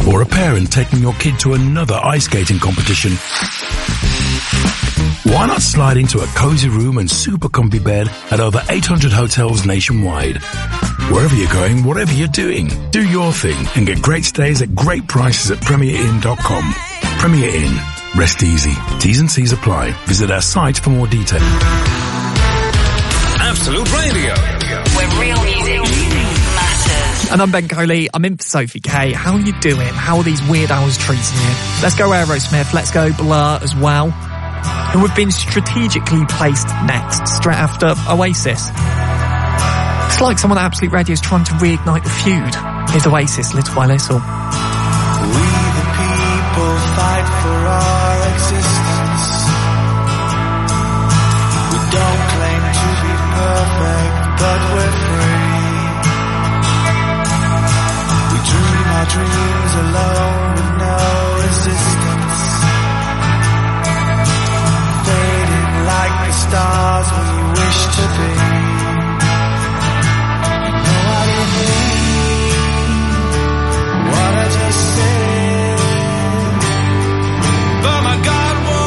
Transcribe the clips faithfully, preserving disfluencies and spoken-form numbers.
Or a parent taking your kid to another ice skating competition? Why not slide into a cozy room and super comfy bed at over eight hundred hotels nationwide? Wherever you're going, whatever you're doing, do your thing and get great stays at great prices at Premier Inn dot com. Premier Inn. Rest easy. T's and C's apply. Visit our site for more detail. Absolute Radio. Where real music matters. And I'm Ben Coley. I'm in for Sophie K. How are you doing? How are these weird hours treating you? Let's go Aerosmith. Let's go Blur as well, who have been strategically placed next, straight after Oasis. It's like someone at Absolute Radio is trying to reignite the feud. Here's Oasis, little by little. We the people fight for our existence. We don't claim to be perfect, but we're free. We dream our dreams alone with no resistance. Fading like the stars we wish to be. What I just said, but my God,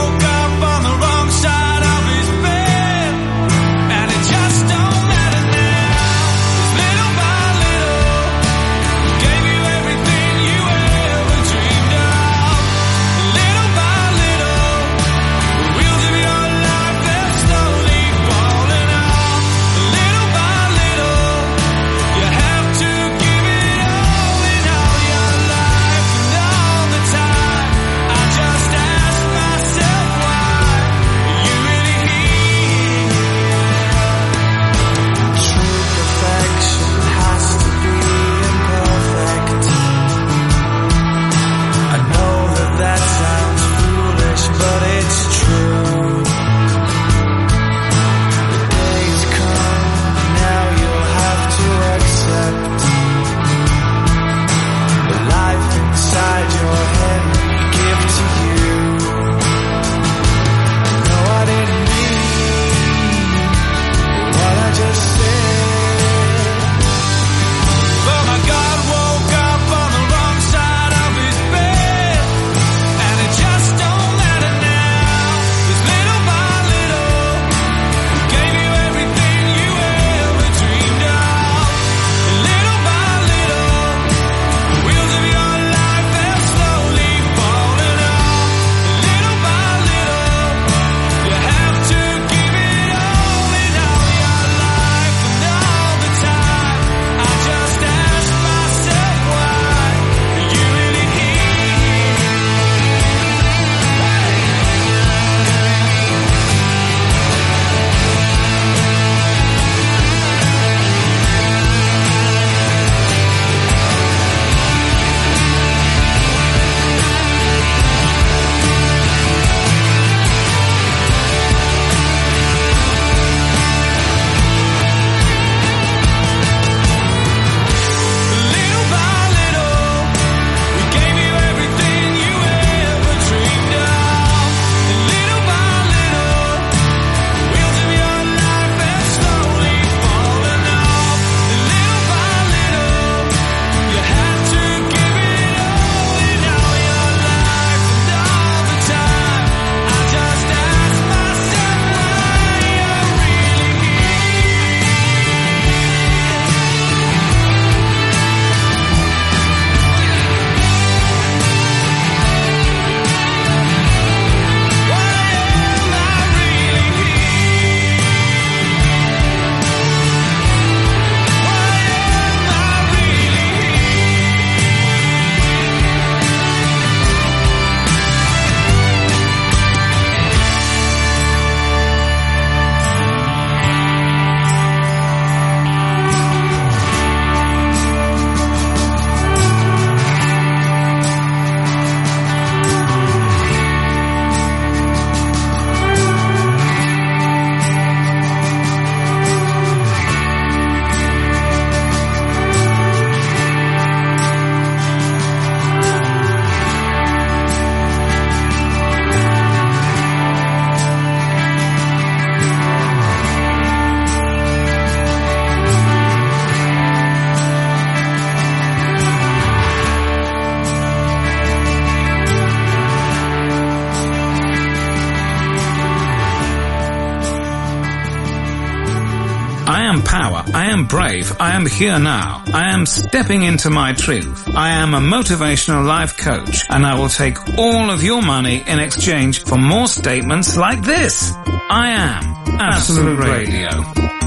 am power. I am brave. I am here now. I am stepping into my truth. I am a motivational life coach, and I will take all of your money in exchange for more statements like this. I am Absolute Radio.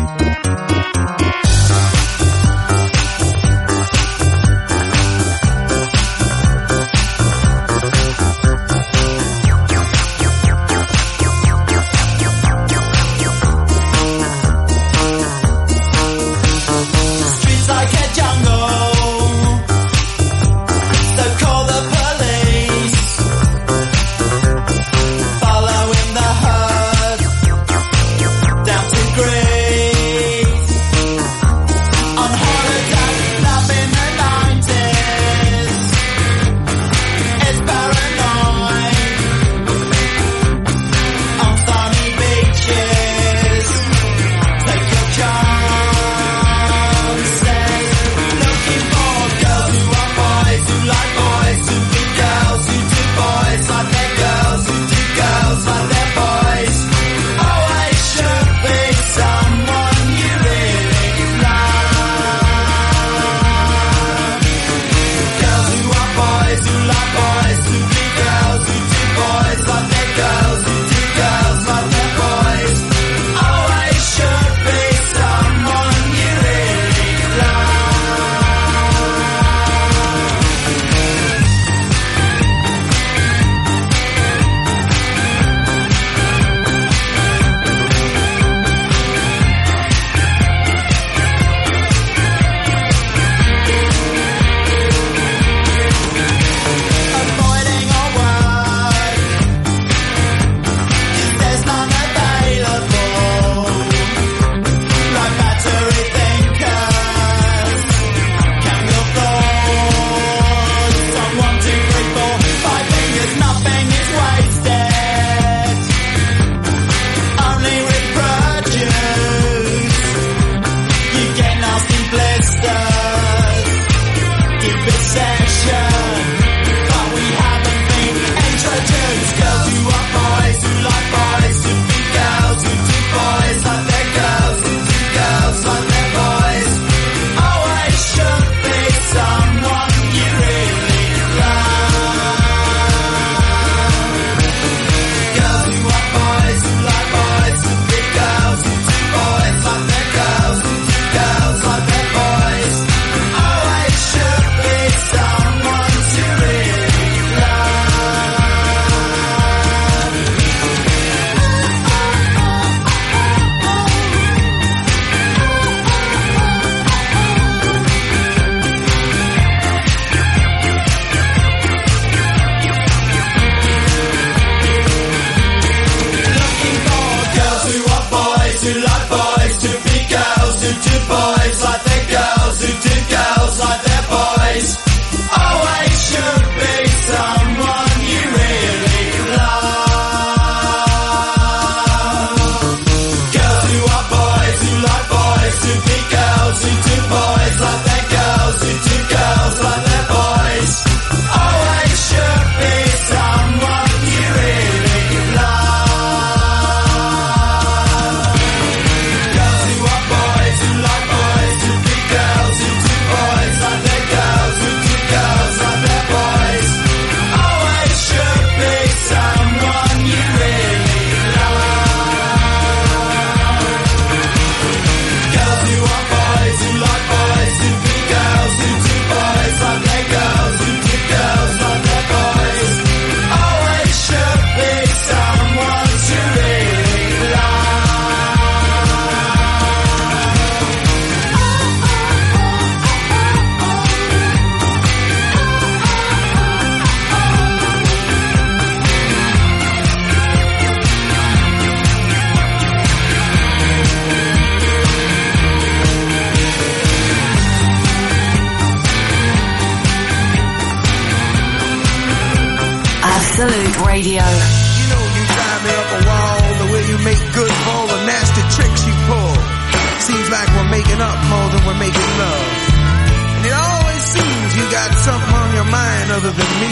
Absolute Radio. You know you drive me up a wall, the way you make good for all the nasty tricks you pull. Seems like we're making up more than we're making love. And it always seems you got something on your mind other than me.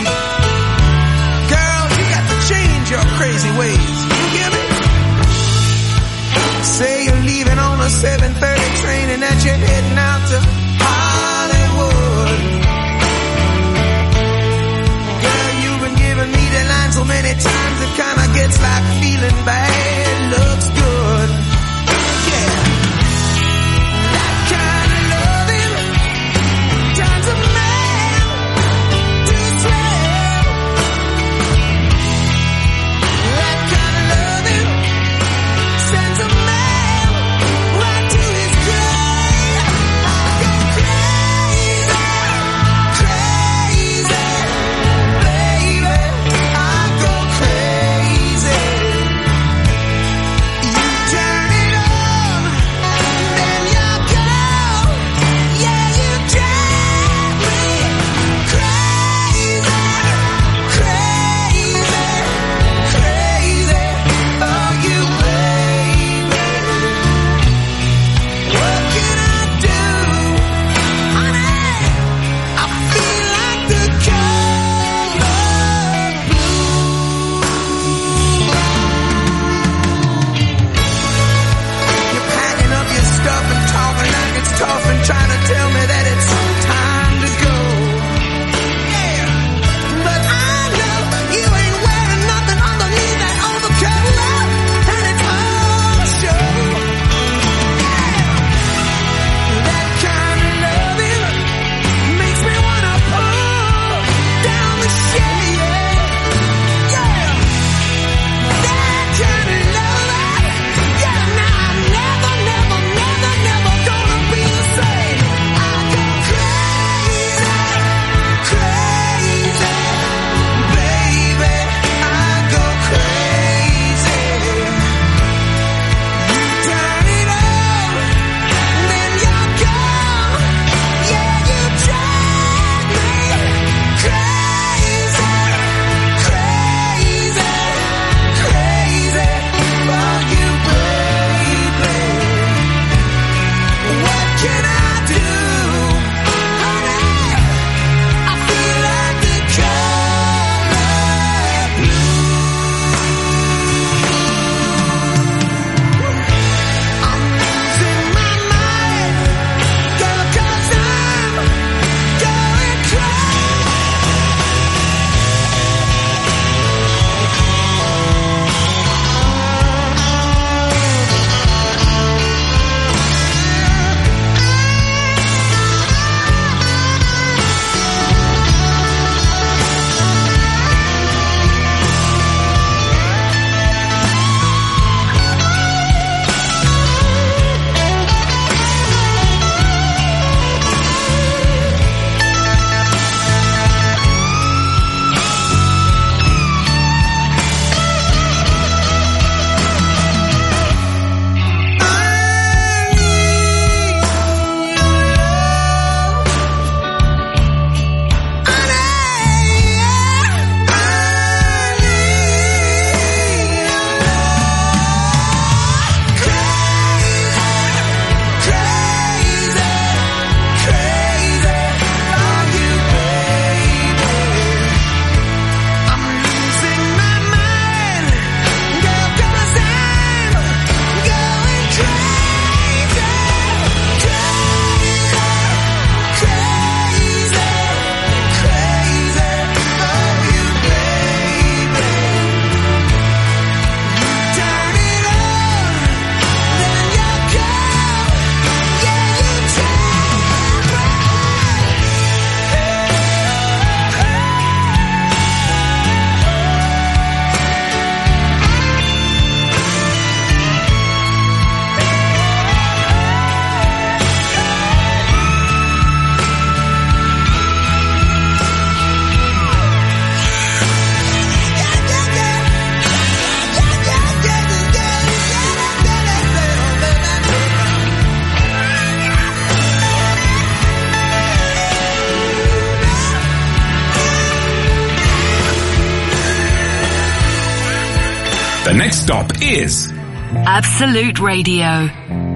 Girl, you got to change your crazy ways. You hear me? Say you're leaving on a a seven thirty train and that you're heading out to Hollywood. Girl, you've been giving me the line so many times it kinda gets like feeling bad looks good. Yeah. That kind of loving turns a man to swell. That kind of loving sends a man right to his grave. I go crazy, crazy, baby. I go crazy. You turn it on, then you go. Yeah, you drive me crazy, crazy, crazy. Oh, you baby. What can I do, honey? I feel like the color blue. You're packing up your stuff and talking like it's tough and trying to tell me that it's time to go. Yeah, but I know you ain't wearing nothing underneath that overcoat, and it's all show. Yeah, that kind of loving makes me wanna pull down the shade. Yeah, that kind of loving. Yeah, now I'm never, never, never, never gonna be the same. I go crazy, crazy, baby. I go crazy. You turn it on, then you're gone. Yeah, you drive me crazy, crazy, crazy for you, baby. What can I do, honey? I feel like the color blue. I'm losing my mind, girl, 'cause I'm going crazy. The next stop is Absolute Radio.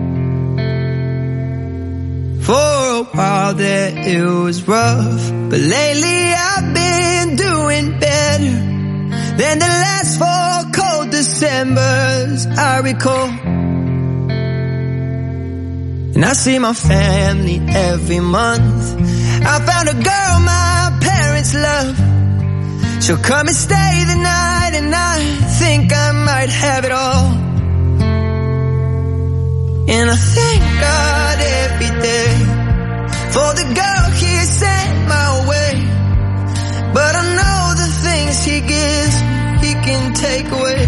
For a while there it was rough, but lately I've been doing better than the last four. 'Cause cold Decembers I recall. And I see my family every month. I found a girl my parents love. She'll come and stay the night, and I think I might have it all. And I thank God every day for the girl He sent my way. But I know the things He gives He can take away.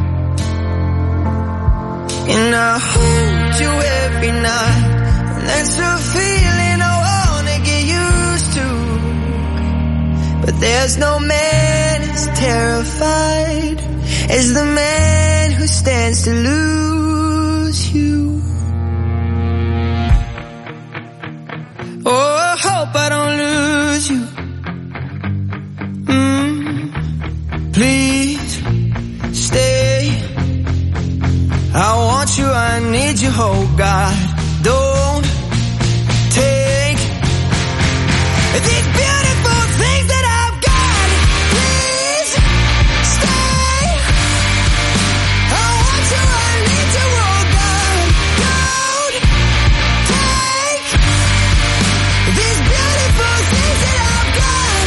And I hold you every night, and that's a feeling I wanna get used to. But there's no man as terrified as the man who stands to lose you. Oh, I hope I don't lose you. Mm, please stay. I want you, I need you, oh God. Don't take these beautiful things that I've got. Please stay. I want you, I need you, oh God. Don't take these beautiful things that I've got.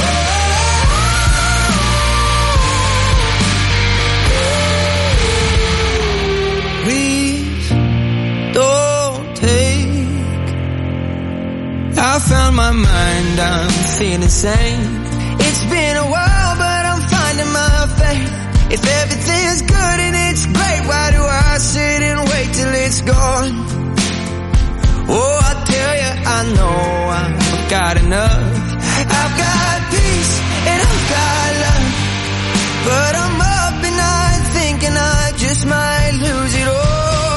Oh. Please don't take. I found my mind, I'm feeling sane. It's been a while, but I'm finding my faith. If everything's good and it's great, why do I sit and wait till it's gone? Oh, I tell you, I know I've got enough. I've got peace and I've got love, but I'm up at night thinking I just might lose it all.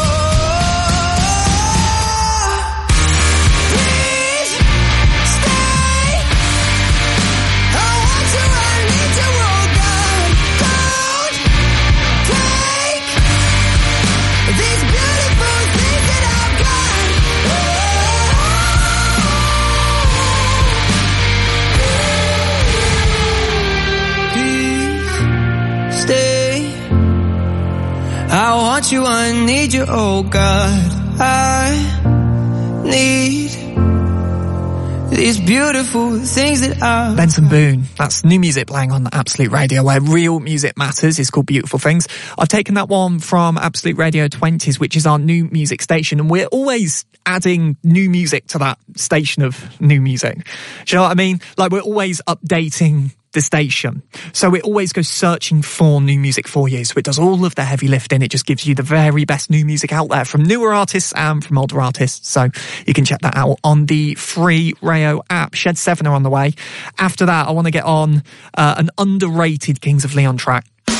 I want you, I need you, oh God. I need these beautiful things that I... Benson Boone. That's new music playing on Absolute Radio, where real music matters. It's called Beautiful Things. I've taken that one from Absolute Radio twenties, which is our new music station, and we're always adding new music to that station of new music. Do you know what I mean? Like, we're always updating the station. So it always goes searching for new music for you. So it does all of the heavy lifting. It just gives you the very best new music out there from newer artists and from older artists. So you can check that out on the free Rayo app. Shed seven are on the way. After that, I want to get on uh, an underrated Kings of Leon track.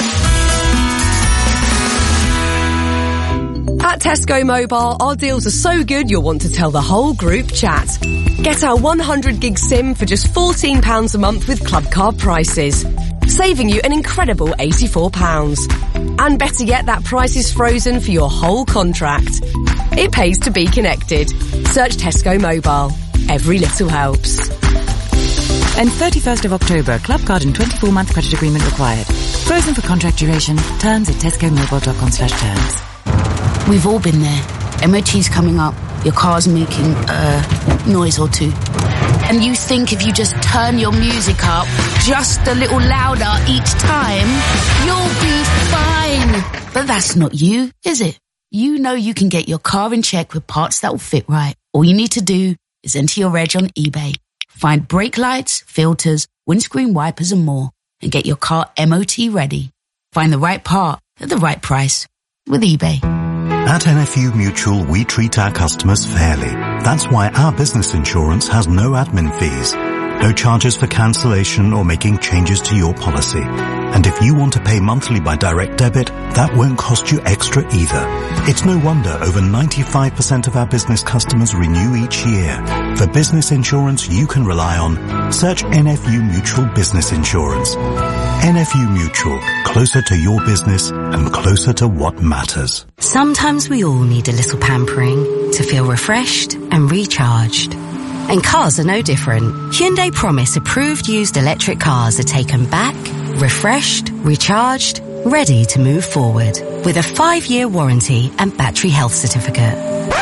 At Tesco Mobile, our deals are so good you'll want to tell the whole group chat. Get our one hundred gig SIM for just fourteen pounds a month with club card prices, saving you an incredible eighty-four pounds. And better yet, that price is frozen for your whole contract. It pays to be connected. Search Tesco Mobile. Every little helps. And thirty-first of October, club card and twenty-four month credit agreement required. Frozen for contract duration. Terms at tescomobile.com slash terms. We've all been there. M O T's coming up. Your car's making a noise or two. And you think if you just turn your music up just a little louder each time, you'll be fine. But that's not you, is it? You know you can get your car in check with parts that will fit right. All you need to do is enter your reg on eBay. Find brake lights, filters, windscreen wipers and more. And get your car M O T ready. Find the right part at the right price with eBay. At N F U Mutual, we treat our customers fairly. That's why our business insurance has no admin fees, no charges for cancellation or making changes to your policy. And if you want to pay monthly by direct debit, that won't cost you extra either. It's no wonder over ninety-five percent of our business customers renew each year. For business insurance you can rely on, search N F U Mutual Business Insurance. N F U Mutual, closer to your business and closer to what matters. Sometimes we all need a little pampering to feel refreshed and recharged. And cars are no different. Hyundai Promise approved used electric cars are taken back, refreshed, recharged, ready to move forward with a five-year warranty and battery health certificate.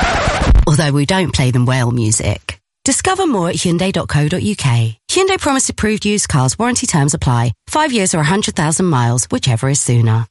although we don't play them whale music. Discover more at Hyundai dot co dot uk. Hyundai Promise approved used cars, warranty terms apply. Five years or one hundred thousand miles, whichever is sooner.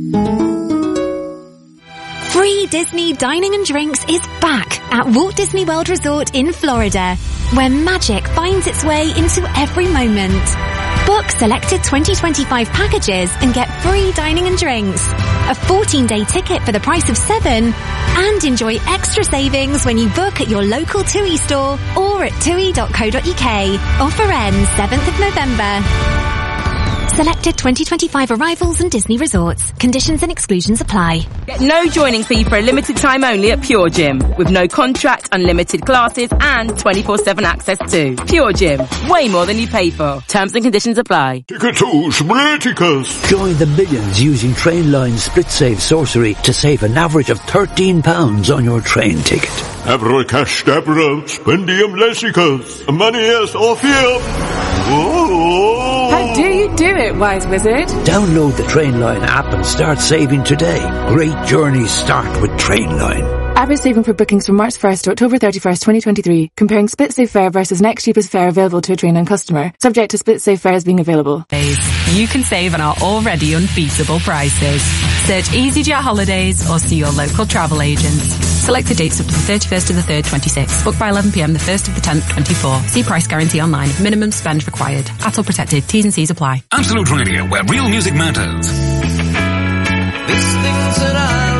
Free Disney dining and drinks is back at Walt Disney World Resort in Florida, where magic finds its way into every moment. Book selected twenty twenty-five packages and get free dining and drinks, a fourteen-day ticket for the price of seven, and enjoy extra savings when you book at your local T U I store or at T U I dot co dot uk. Offer ends seventh of November. Selected twenty twenty-five arrivals and Disney resorts. Conditions and exclusions apply. Get no joining fee for a limited time only at Pure Gym. With no contract, unlimited classes and twenty-four seven access to Pure Gym. Way more than you pay for. Terms and conditions apply. Ticketos Spliticus. Join the millions using Trainline Split Save Sorcery to save an average of thirteen pounds on your train ticket. Abra cash dabra spendium lessicus. Manias Orpheum. How do you do it, Wise Wizard? Download the Trainline app and start saving today. Great journeys start with Trainline. Average saving for bookings from March first to October thirty-first, twenty twenty-three. Comparing Split Save fare versus next cheapest fare available to a Trainline customer. Subject to Split Save fares being available. You can save on our already unbeatable prices. Search EasyJet Holidays or see your local travel agents. Selected dates up to the thirty-first of the third, twenty-six. Book by eleven p m the first of the tenth, twenty-four. See price guarantee online. Minimum spend required. A T L protected. T's and C's apply. Absolute Radio, where real music matters. These things that I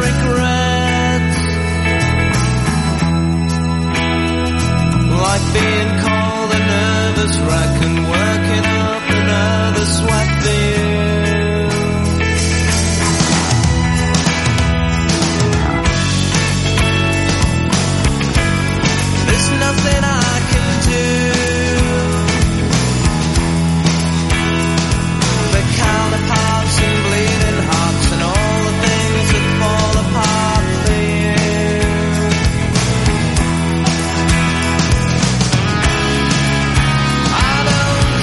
regret, like being called a nervous wreck and working up another sweat for you. There's nothing I can do. The counterparts and bleeding hearts and all the things that fall apart for you. I don't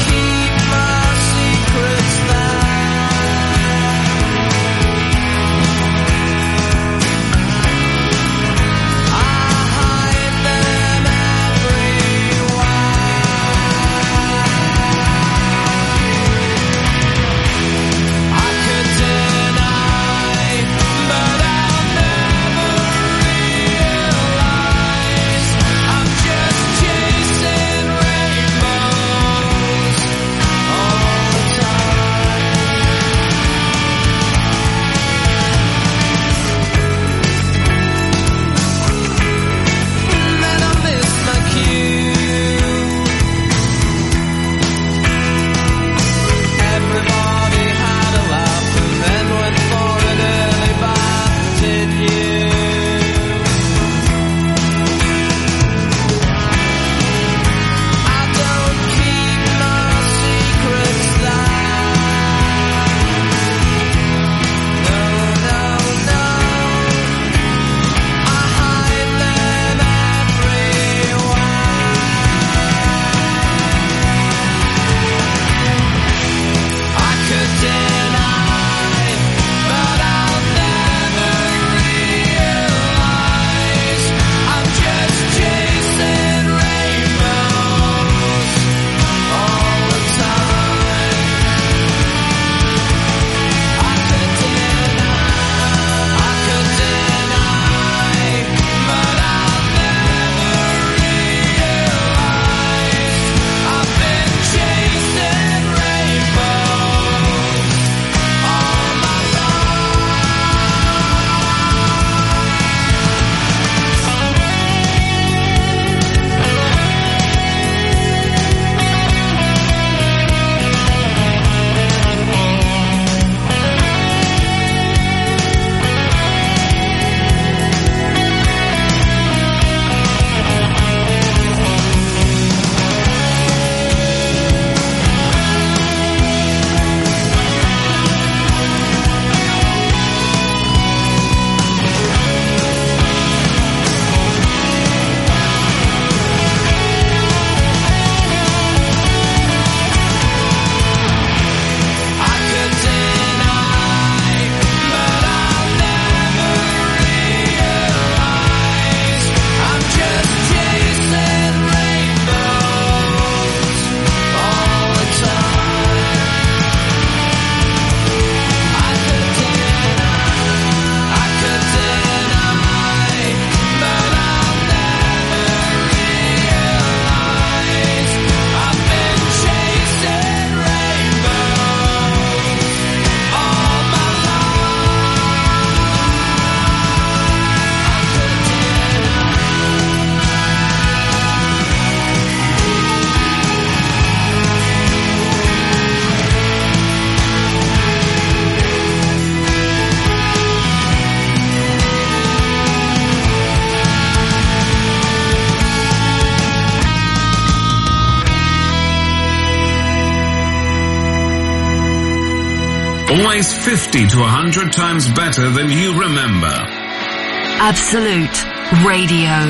Always fifty to one hundred times better than you remember. Absolute Radio.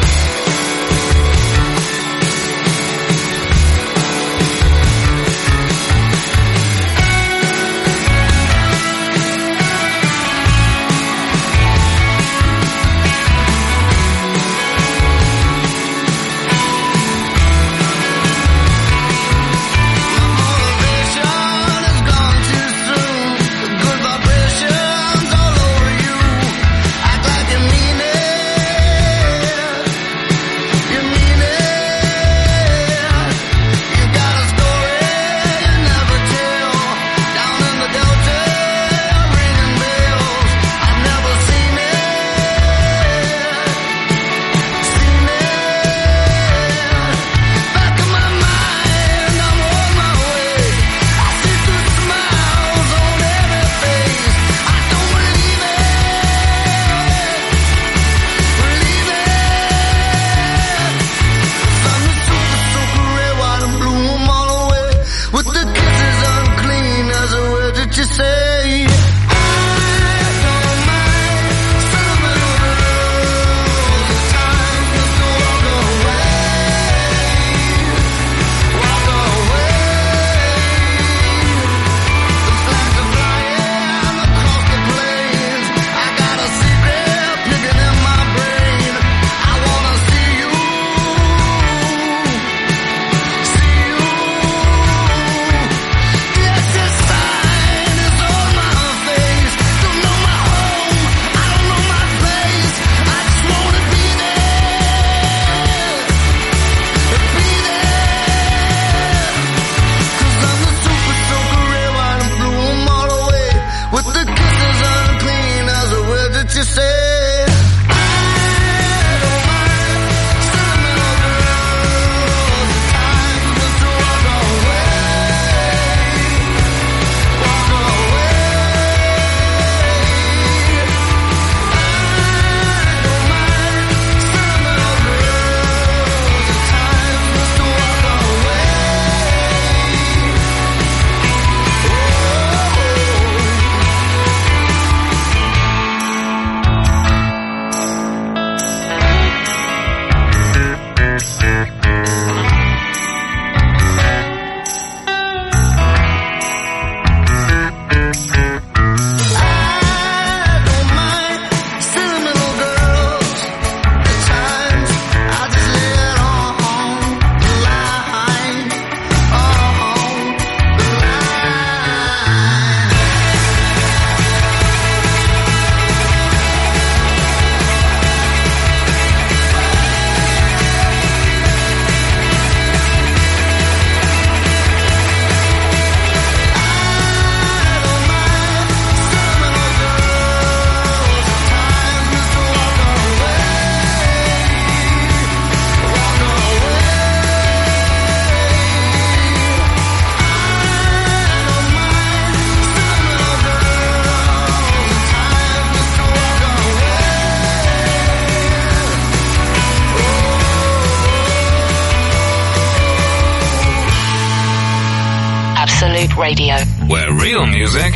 Radio, where real music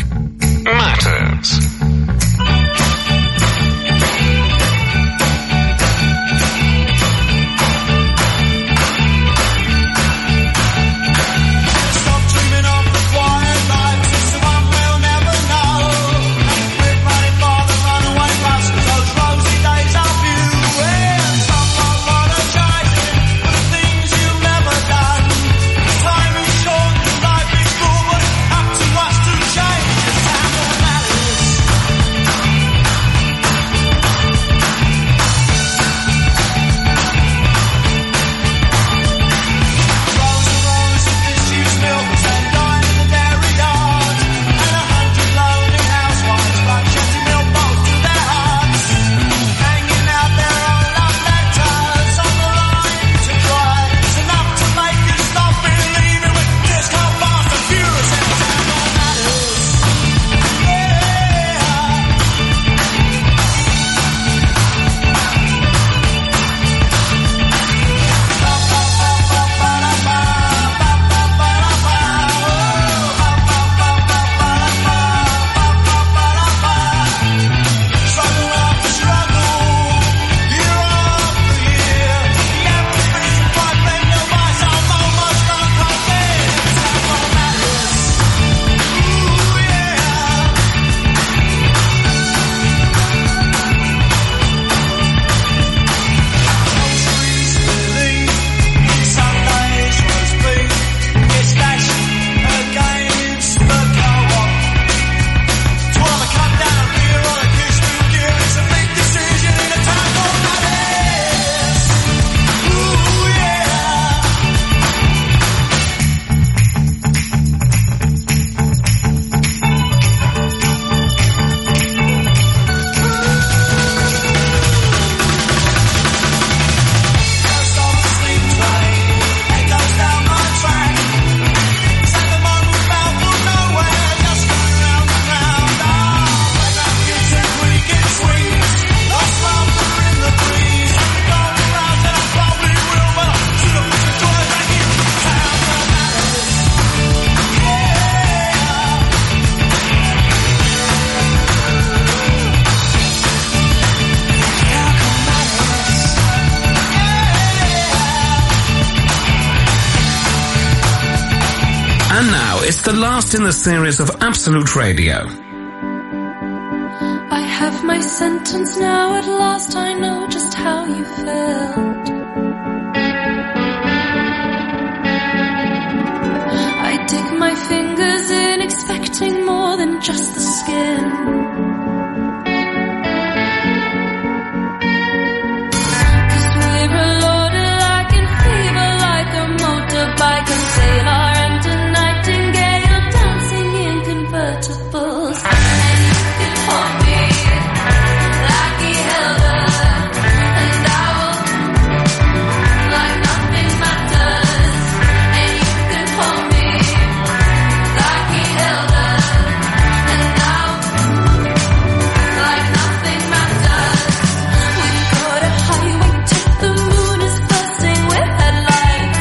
matters. Time It's the last in the series of Absolute Radio. I have my sentence now, at last I know just how you felt. I dig my fingers in, expecting more than just the skin. Like a sailor and a nightingale dancing in convertibles, and you can hold me like he held her, and I will, like nothing matters, and you can hold me like he held her, and I will, like nothing matters. We've got a highway to the moon is bursting with headlights.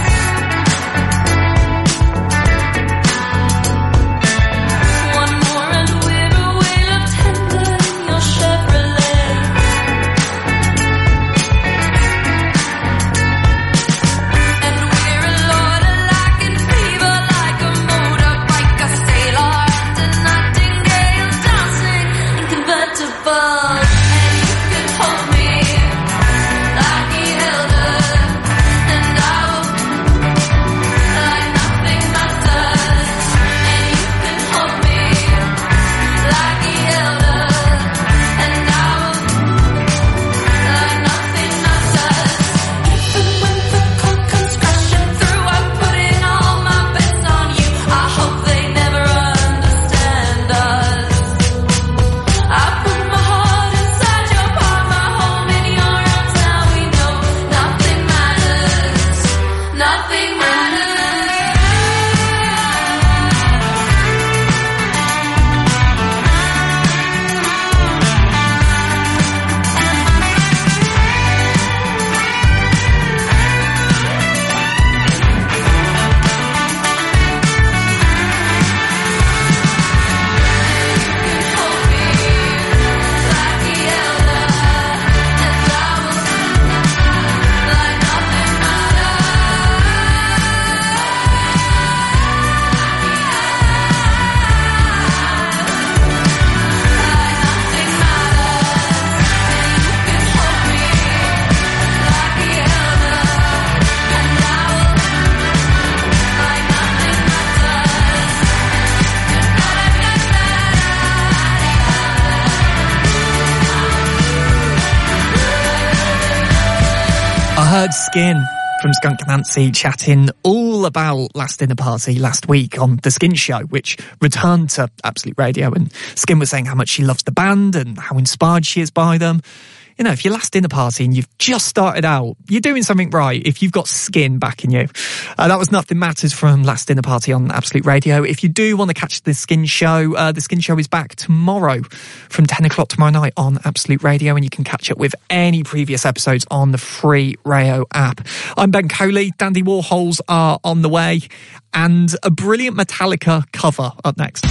Heard Skin from Skunk Nancy chatting all about Last in the Party last week on The Skin Show, which returned to Absolute Radio, and Skin was saying how much she loves the band and how inspired she is by them. You know, if you're last in the party and you've just started out, you're doing something right if you've got Skin backing you. Uh, that was Nothing Matters from Last in the Party on Absolute Radio. If you do want to catch The Skin Show, uh, The Skin Show is back tomorrow from ten o'clock tomorrow night on Absolute Radio, and you can catch up with any previous episodes on the free Rayo app. I'm Ben Coley. Dandy Warhols are on the way, and a brilliant Metallica cover up next.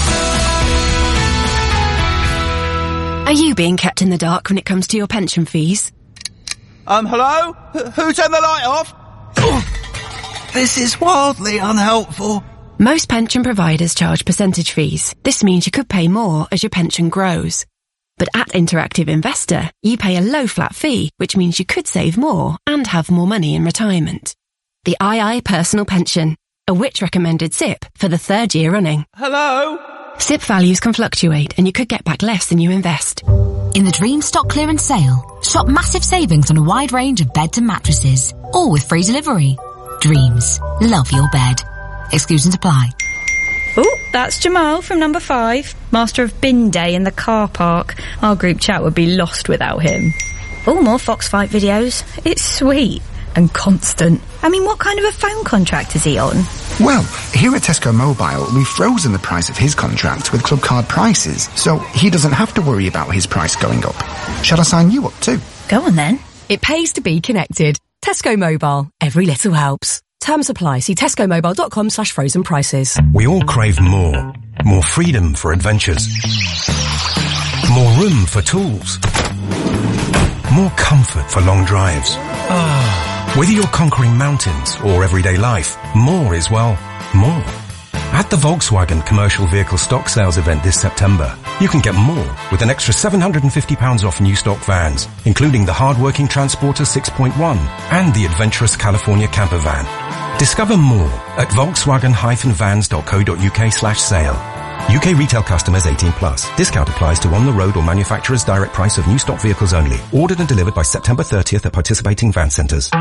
Are you being kept in the dark when it comes to your pension fees? Um, hello? H- who turned the light off? Oh, this is wildly unhelpful. Most pension providers charge percentage fees. This means you could pay more as your pension grows. But at Interactive Investor, you pay a low flat fee, which means you could save more and have more money in retirement. The I I Personal Pension, a Which recommended S I P for the third year running. Hello? S I P values can fluctuate and you could get back less than you invest. In the Dream Stock Clearance Sale, shop massive savings on a wide range of beds and mattresses, all with free delivery. Dreams. Love your bed. Exclusions apply. Oh, that's Jamal from number five, master of bin day in the car park. Our group chat would be lost without him. Oh, more Fox Fight videos. It's sweet and constant. I mean, what kind of a phone contract is he on? Well, here at Tesco Mobile, we've frozen the price of his contract with Club Card prices, so he doesn't have to worry about his price going up. Shall I sign you up too? Go on then. It pays to be connected. Tesco Mobile. Every little helps. Terms apply. See tescomobile.com slash frozen prices. We all crave more. More freedom for adventures. More room for tools. More comfort for long drives. Whether you're conquering mountains or everyday life, more is, well, more. At the Volkswagen Commercial Vehicle Stock Sales event this September, you can get more with an extra seven hundred fifty pounds off new stock vans, including the hard-working Transporter six point one and the adventurous California camper van. Discover more at volkswagen dash vans dot co dot uk slash sale. U K retail customers eighteen plus. Discount applies to on-the-road or manufacturer's direct price of new stock vehicles only. Ordered and delivered by September thirtieth at participating van centres.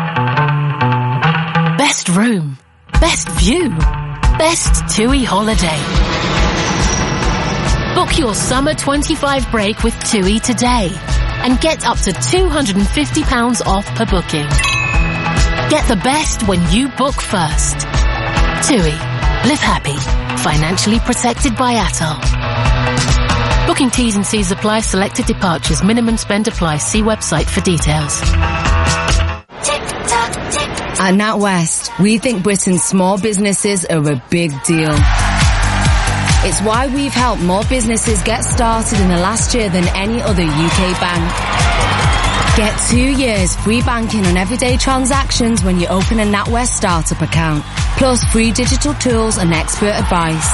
Best room. Best view. Best TUI holiday. Book your summer twenty-five break with TUI today and get up to two hundred fifty pounds off per booking. Get the best when you book first. TUI. Live happy. Financially protected by Atoll. Booking T's and C's apply. Selected departures. Minimum spend applies. See website for details. At NatWest, we think Britain's small businesses are a big deal. It's why we've helped more businesses get started in the last year than any other U K bank. Get two years free banking on everyday transactions when you open a NatWest startup account, plus free digital tools and expert advice.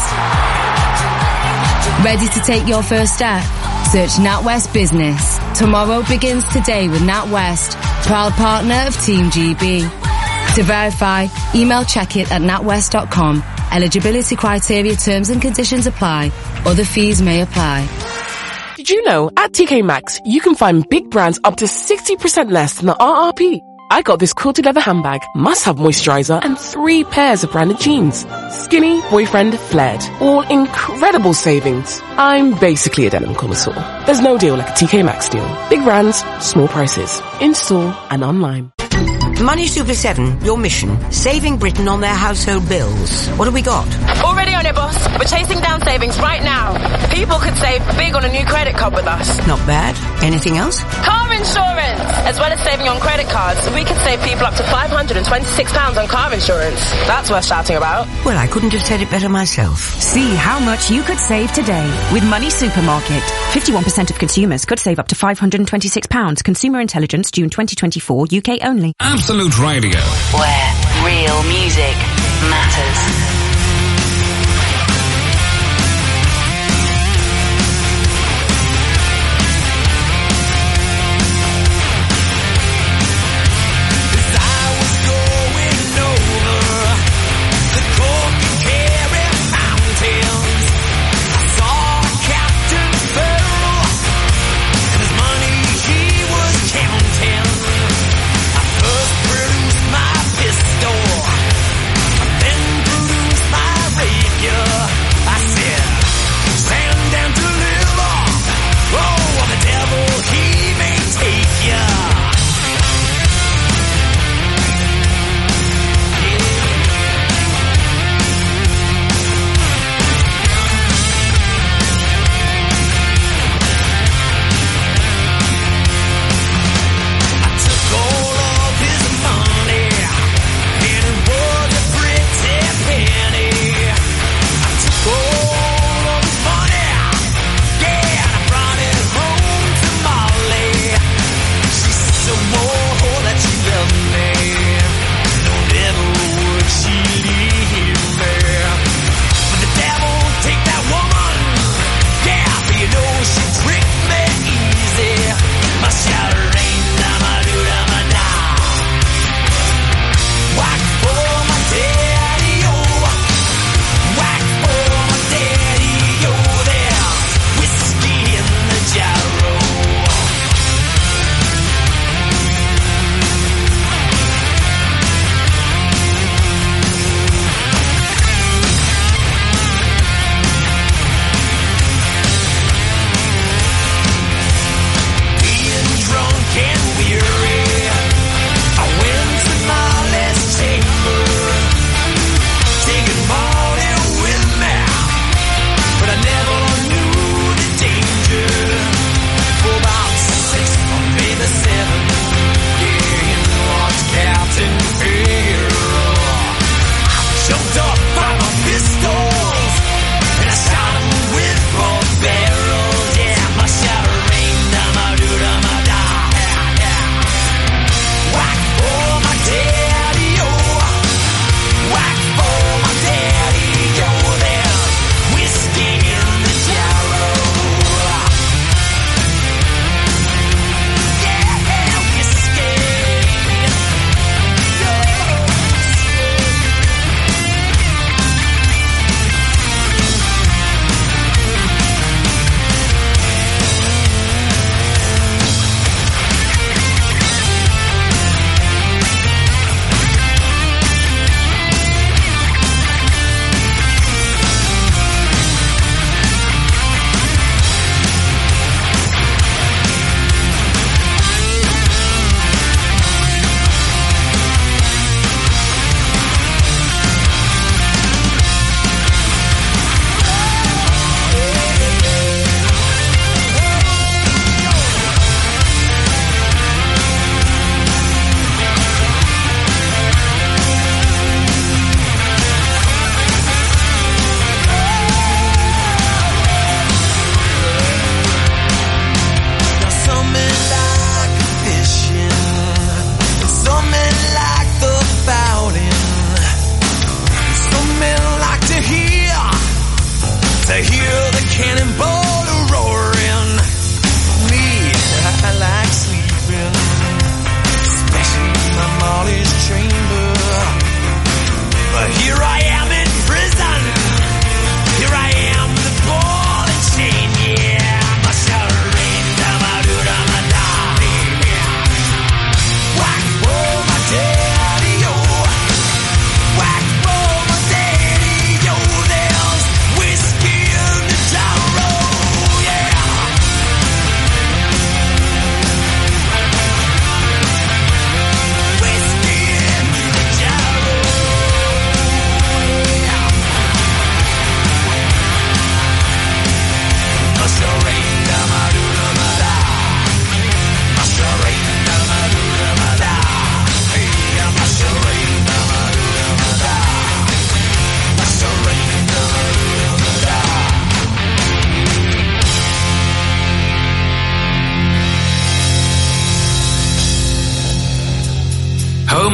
Ready to take your first step? Search NatWest Business. Tomorrow begins today with NatWest, proud partner of Team G B. To verify, email checkit at natwest dot com. Eligibility criteria, terms and conditions apply. Other fees may apply. Did you know at T K Maxx you can find big brands up to sixty percent less than the R R P? I got this quilted leather handbag, must-have moisturizer, and three pairs of branded jeans. Skinny, boyfriend, flared. All incredible savings. I'm basically a denim connoisseur. There's no deal like a T K Maxx deal. Big brands, small prices. In-store and online. Money Super seven, your mission, saving Britain on their household bills. What have we got? Already on it, boss. We're chasing down savings right now. People could save big on a new credit card with us. Not bad. Anything else? Car insurance! As well as saving on credit cards, we could save people up to five hundred twenty-six pounds on car insurance. That's worth shouting about. Well, I couldn't have said it better myself. See how much you could save today with Money Supermarket. fifty-one percent of consumers could save up to five hundred twenty-six pounds. Consumer Intelligence, June twenty twenty-four, U K only. Absolute Radio. Where real music matters. Then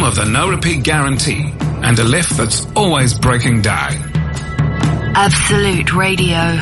of the no repeat guarantee and a lift that's always breaking down. Absolute Radio.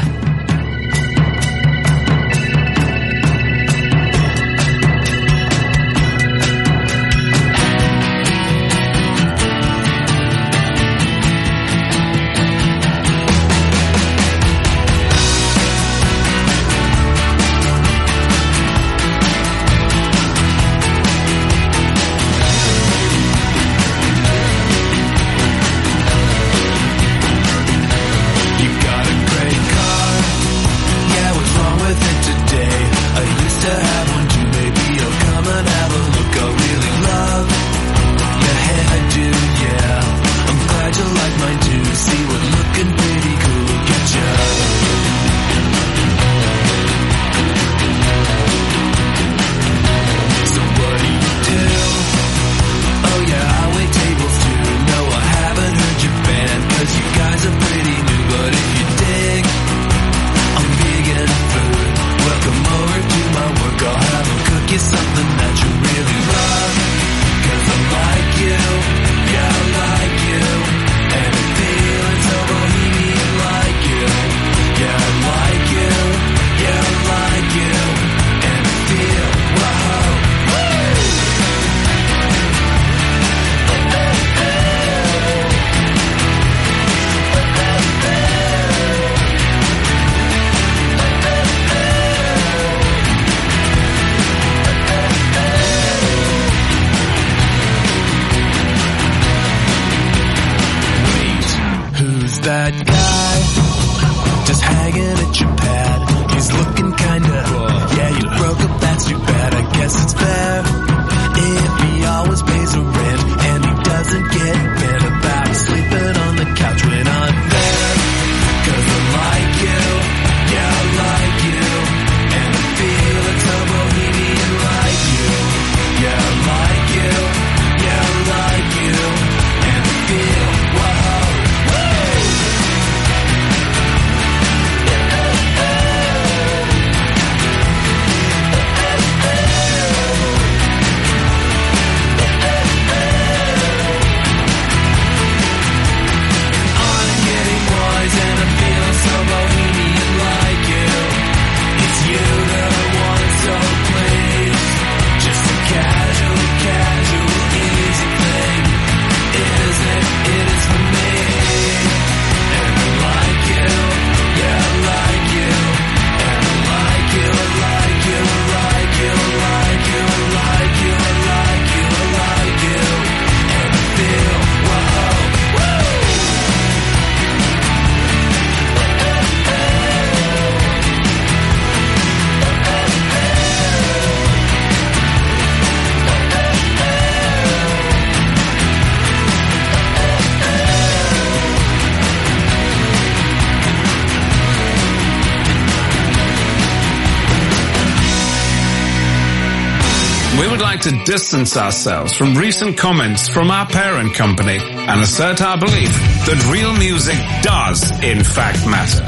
To distance ourselves from recent comments from our parent company and assert our belief that real music does in fact matter.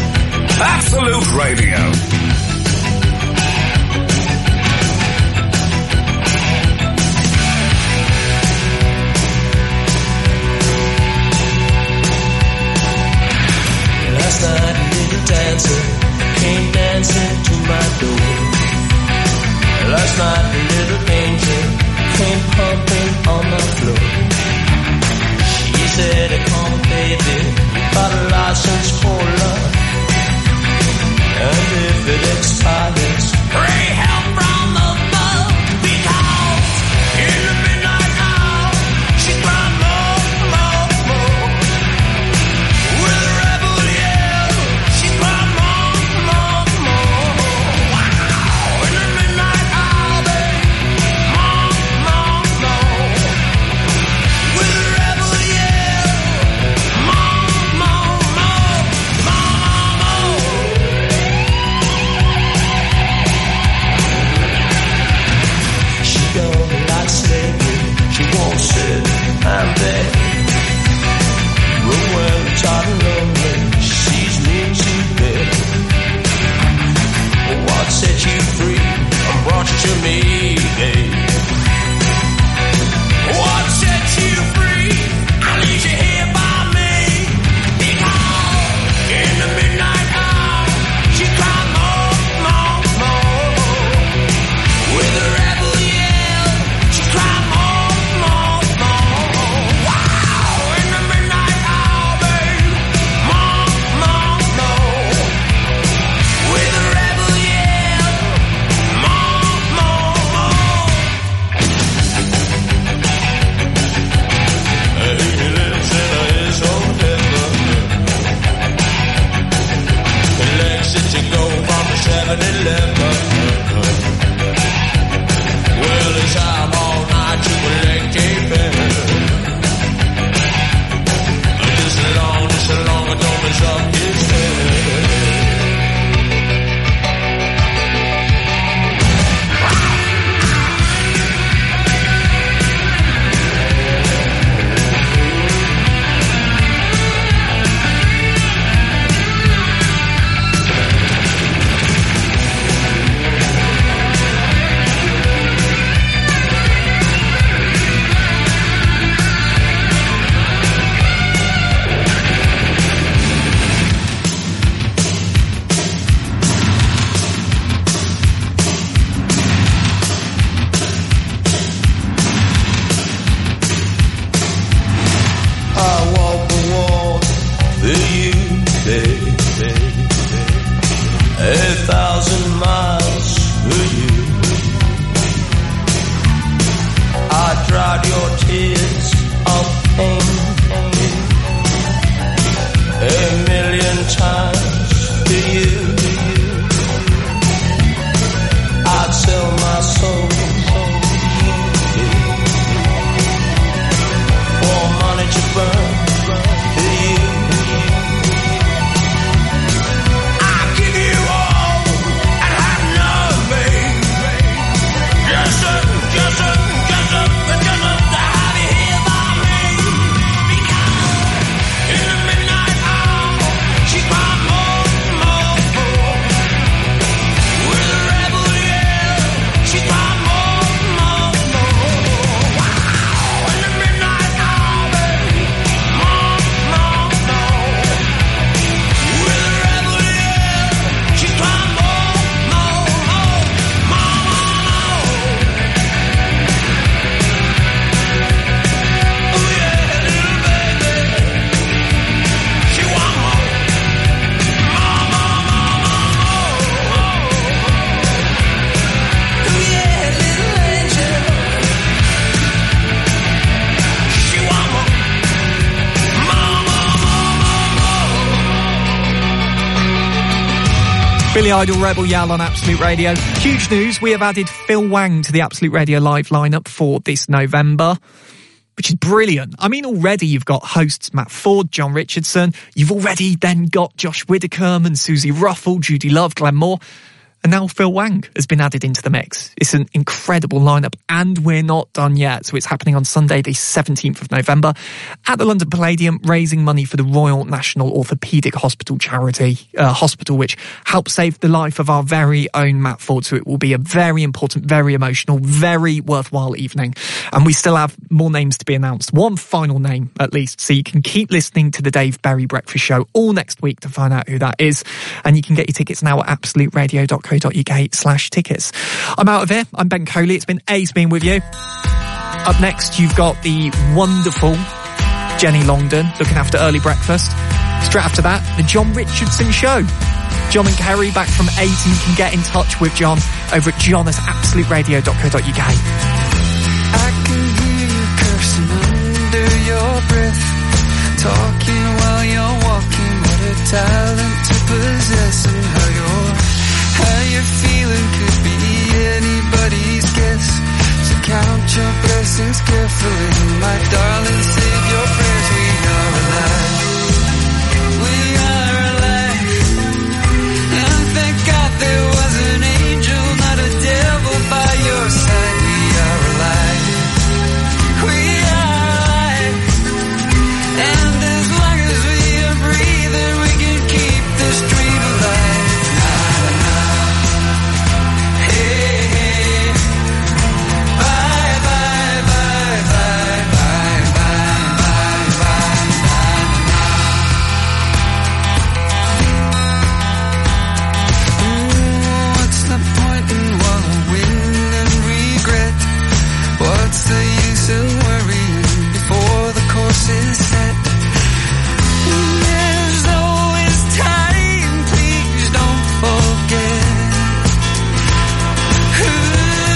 Absolute Radio. Last night a little dancer came dancing to my door. Last night a little angel came pumping on the floor. She said, come baby, you got a license for love. And if it expires, pray help from above. Because in the midnight hour, she cried more, more, more. With a rebel yell, she cried more, more, more. Wow, in the midnight hour, babe, more, more, more. With a rebel yell, more, more, more. Billy Idol, Rebel Yell on Absolute Radio. Huge news, we have added Phil Wang to the Absolute Radio Live lineup for this November, which is brilliant. I mean, already you've got hosts Matt Ford, John Richardson. You've already then got Josh Widdicombe and Susie Ruffle, Judy Love, Glenn Moore. And now Phil Wang has been added into the mix. It's an incredible lineup, and we're not done yet. So it's happening on Sunday, the seventeenth of November at the London Palladium, raising money for the Royal National Orthopaedic Hospital charity, uh, hospital, which helped save the life of our very own Matt Ford. So it will be a very important, very emotional, very worthwhile evening. And we still have more names to be announced. One final name, at least. So you can keep listening to the Dave Berry Breakfast Show all next week to find out who that is. And you can get your tickets now at absolute radio dot com. uk slash tickets. I'm out of here. I'm Ben Coley. It's been ace being with you. Up next, you've got the wonderful Jenny Longdon looking after early breakfast. Straight after that, the John Richardson Show. John and Kerry back from eight, and you can get in touch with John over at john at absolute radio dot co dot uk. I can hear you cursing under your breath, talking while you're walking. What a talent to possess, and how you're how you're feeling could be anybody's guess. So count your blessings carefully, my darling, save your prayers. We are alive. We are alive. And thank God there was an angel, not a devil by your side. We are alive. We are alive. And as long as we are breathing, we can keep this dream alive. What's the use in worrying before the course is set? There's always time, please don't forget. Ooh,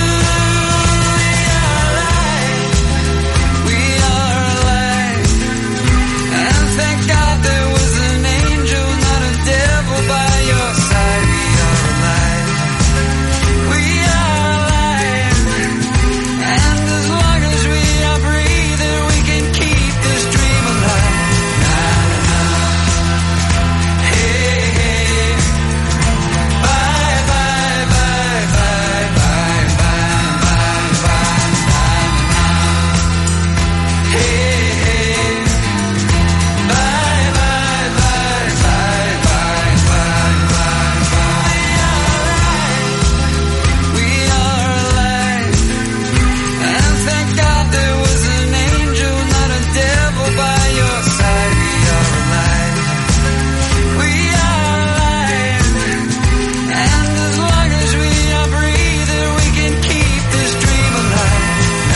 we are alive, we are alive. And thank God there was an angel, not a devil by your side. We are alive, we are alive. And as long as we are breathing, we can keep this dream alive. Na, na, hey, hey. Bye, bye, bye, bye, bye, bye, bye, bye, hey, hey. Bye, bye, bye, bye, bye, bye, bye, bye. We are alive. And thank God there was an angel, not a devil by your side. We are alive. We are alive. And as long as we are breathing, we can keep this dream alive.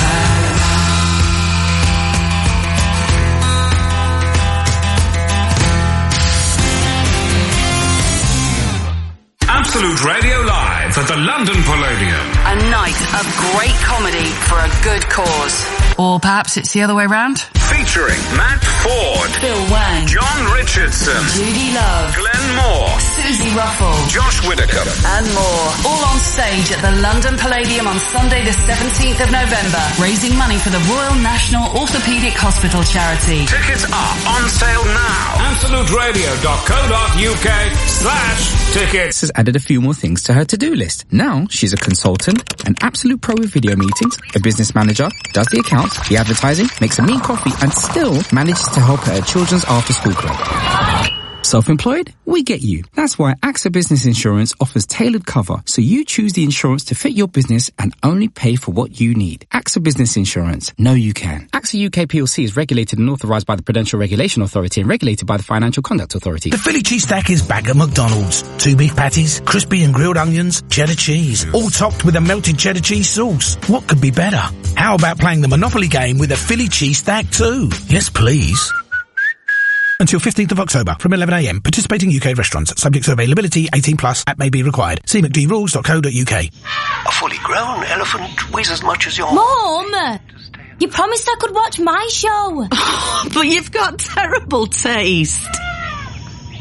Absolute Radio Live at the London Palladium. A night of great comedy for a good cause. Or perhaps it's the other way round. Featuring Matt Ford, Phil Wang, John Richardson, Judy Love, Glenn Moore, Susie Ruffle, Josh Widdicombe, and more. All on stage at the London Palladium on Sunday the seventeenth of November, raising money for the Royal National Orthopaedic Hospital charity. Tickets are on sale now. absolute radio dot co dot uk slash tickets. Has added a few more things to her to-do list. Now she's a consultant, an absolute pro with video meetings, a business manager, does the accounts, the advertising, makes a mean coffee, and still manages to help her at children's after-school club. Self-employed? We get you. That's why AXA Business Insurance offers tailored cover, so you choose the insurance to fit your business and only pay for what you need. AXA Business Insurance. Know you can. AXA U K P L C is regulated and authorised by the Prudential Regulation Authority and regulated by the Financial Conduct Authority. The Philly cheese stack is back at McDonald's. Two beef patties, crispy and grilled onions, cheddar cheese, all topped with a melted cheddar cheese sauce. What could be better? How about playing the Monopoly game with a Philly cheese stack too? Yes, please. Until fifteenth of October from eleven a m. Participating U K restaurants. Subject to availability. eighteen plus. App may be required. See m c d rules dot co dot u k. A fully grown elephant weighs as much as your... Mom! You promised I could watch my show. Oh, but you've got terrible taste.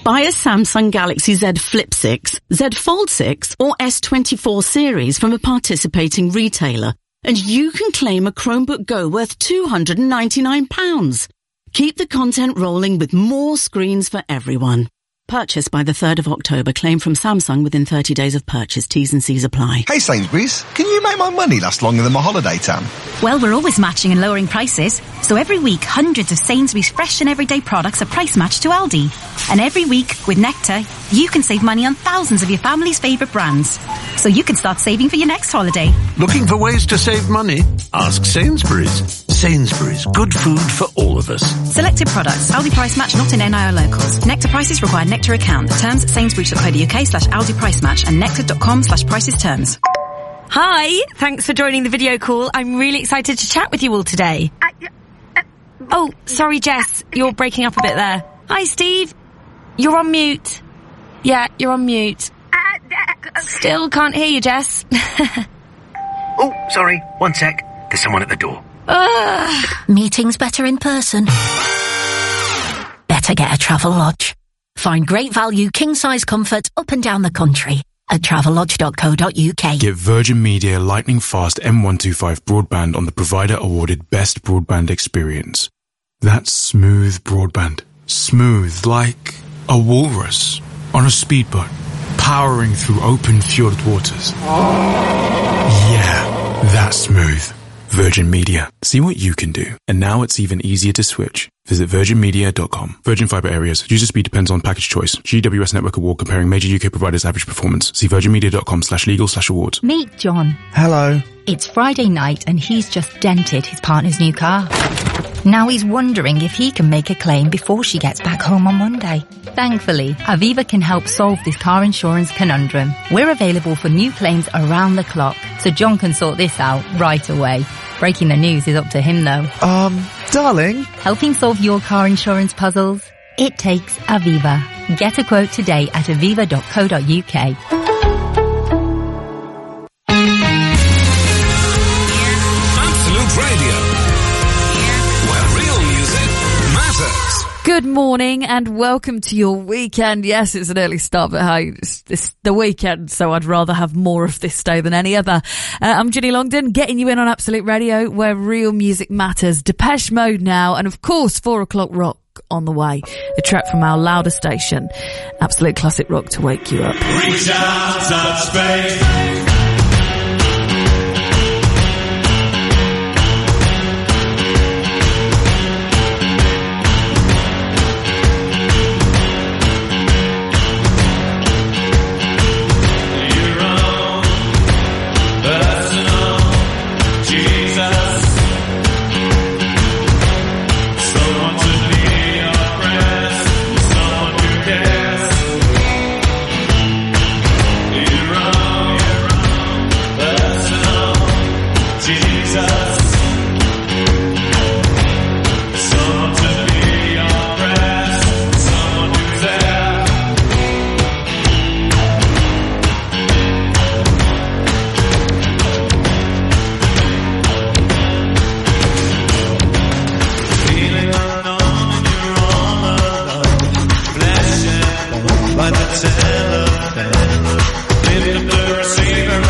Buy a Samsung Galaxy Z Flip six, Z Fold six or S twenty-four series from a participating retailer and you can claim a Chromebook Go worth two hundred ninety-nine pounds. Keep the content rolling with more screens for everyone. Purchase by the third of October. Claim from Samsung within thirty days of purchase. T's and C's apply. Hey Sainsbury's, can you make my money last longer than my holiday tan? Well, we're always matching and lowering prices. So every week, hundreds of Sainsbury's fresh and everyday products are price matched to Aldi. And every week, with Nectar, you can save money on thousands of your family's favourite brands. So you can start saving for your next holiday. Looking for ways to save money? Ask Sainsbury's. Sainsbury's, good food for all of us. Selected products. Aldi price match not in N I O locals. Nectar prices require Nectar account. Terms at sainsbury's.co.uk slash Aldi price match and nectar.com slash prices terms. Hi, thanks for joining the video call. I'm really excited to chat with you all today. Oh, sorry Jess, you're breaking up a bit there. Hi Steve, you're on mute. Yeah, you're on mute. Still can't hear you, Jess. Oh, sorry, one sec. There's someone at the door. Ugh. Meetings better in person. Better get a Travelodge. Find great value, king-size comfort up and down the country at travelodge dot co dot uk. Get Virgin Media lightning fast M one twenty-five broadband on the provider awarded best broadband experience. That's smooth broadband. Smooth like a walrus on a speedboat, powering through open fjord waters. Yeah, that's smooth. Virgin Media. See what you can do. And now it's even easier to switch. Visit virgin media dot com. Virgin Fibre Areas. User speed depends on package choice. G W S Network Award comparing major U K providers' average performance. See virgin media dot com slash legal slash awards. Meet John. Hello. It's Friday night and he's just dented his partner's new car. Now he's wondering if he can make a claim before she gets back home on Monday. Thankfully, Aviva can help solve this car insurance conundrum. We're available for new claims around the clock, so John can sort this out right away. Breaking the news is up to him though. Um, darling? Helping solve your car insurance puzzles? It takes Aviva. Get a quote today at aviva dot co dot uk. Good morning and welcome to your weekend. Yes, it's an early start, but hey, it's, it's the weekend, so I'd rather have more of this day than any other. Uh, I'm Ginny Longdon, getting you in on Absolute Radio, where real music matters. Depeche Mode now, and of course, four o'clock rock on the way. A track from our louder station. Absolute classic rock to wake you up. Reach out, touch space. By the telephone, lift up the receiver.